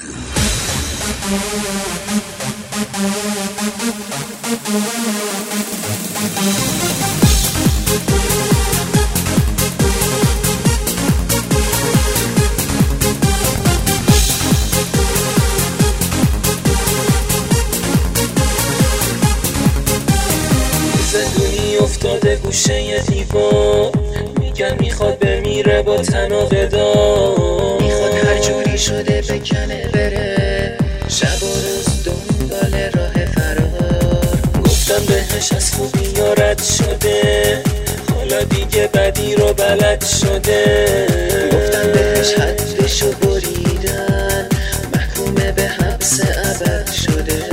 زندونی افتاده گوشه دیوار، میگن میخواد بمیره با تناب دار، میخواد هر جوری شده بکنه بره، شب و روز دنبال راه فرار. گفتم بهش از خوبی رد شده، حالا دیگه بدی رو بلد شده. گفتم بهش حدشو بریدن، محکومه به حبس ابد شده.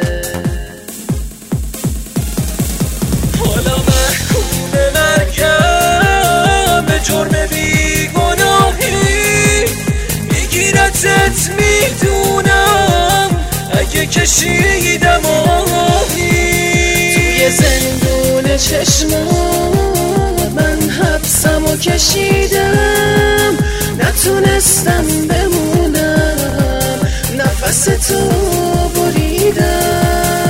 حالا محکوم به مرگم به جرم بیگناهی، میگیرتت میدونم اگه کشیدم آهی. توی زندون چشمات من حبسمو کشیدم، نتونستم بمونم نفس تو بریدم.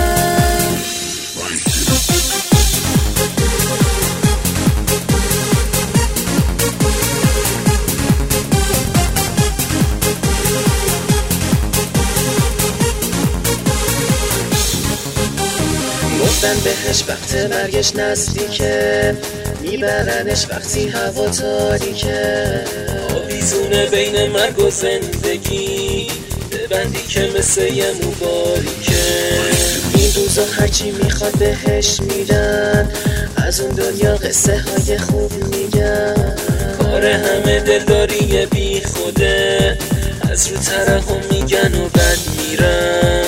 گفتن بهش وقت مرگش نزدیکه، میبرنش وقتی هوا تاریکه. آویزونه بین مرگ و زندگی، ببندی که مثل یه مبارکه. این روزا هرچی میخواد بهش میدن، از اون دنیا قصه های خوب میگن. کار همه دلداری بی خوده، از رو ترحم میگن و بد میرن.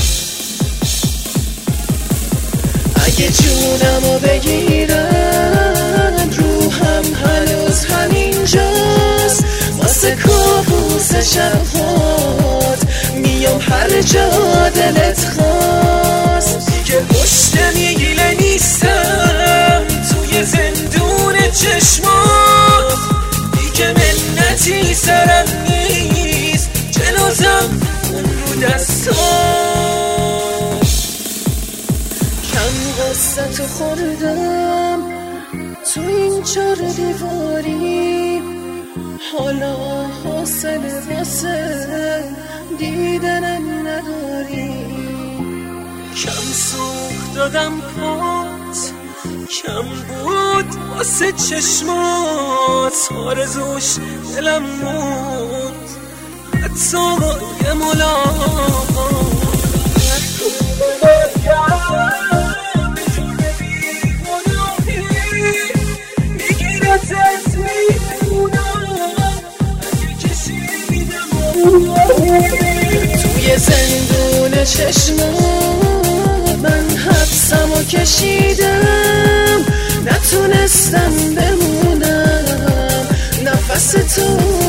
اگه جونمو بگیرن، روحم هنوز همینجاست. واسه کابوس شبهات میام هر جا دلت خواست. دیگه پشت میگیله نیستم توی زندون چشمات، دیگه منتی سرم نیست، جنازم اون رو دستات. کم قصه تو خوردم تو این 4 دیواری، حالا حوصله واسه دیدنم نداری. کم سوخت دادم پات، کم بود واسه چشمات، آرزوش دلم بود حتی یه ملاقات. توی زندون چشمات من حبسمو کشیدم، نتونستم بمونم نفس تو